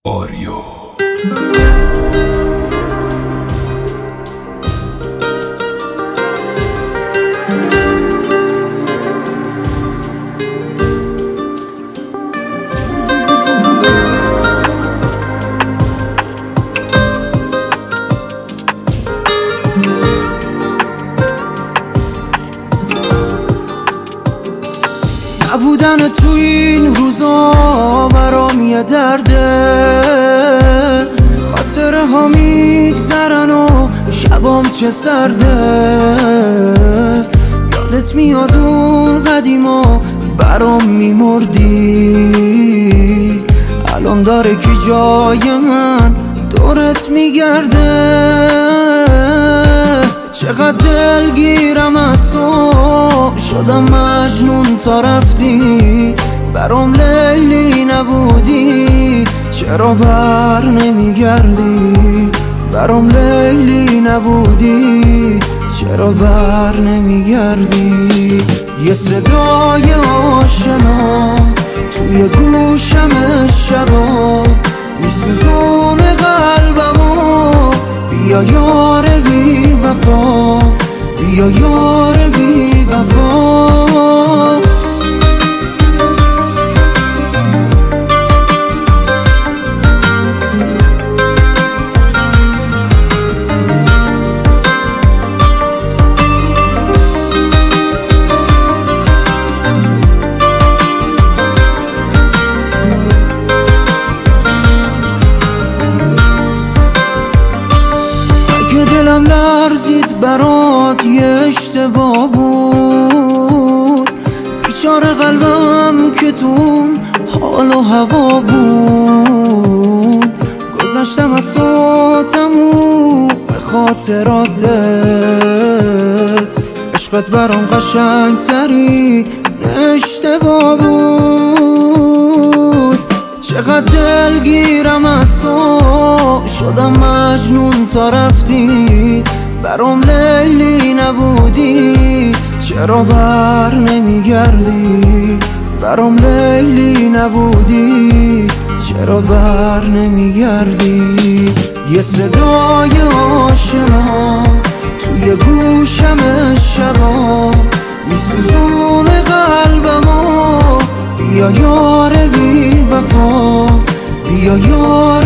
آریو. نبودن تو این روزا برام یه درده، خاطره ها میگذرن و شبام چه سرده. یادت میاد اون قدیما برام میمردی، الان داره که جای من دورت میگرده. چقدر دلگیرم از تو شدم مجنون تا رفتی، برام لیلی نبودی چرا بر نمیگردی. برام لیلی نبودی چرا بر نمیگردی. یه صدای آشنا توی گوشم شبا میسوزونه قلبمو. بیا یار بی وفا، بیا یار بی وفا. دلم لرزید برات یه اشتباه بود، بیچاره قلبم که تو حال و هوا بود. گذشتم از تو تموم خاطراتت، عشقت برام قشنگ ترین اشتباه بود. چقدر دلگیرم از تو شدم مجنون تا رفتی، برام لیلی نبودی چرا بر نمیگردی. برام لیلی نبودی چرا بر نمیگردی. یه صدای آشنا توی گوشم شبا میسوزونه قلبمو. بیا یار بی وفا، بیا یار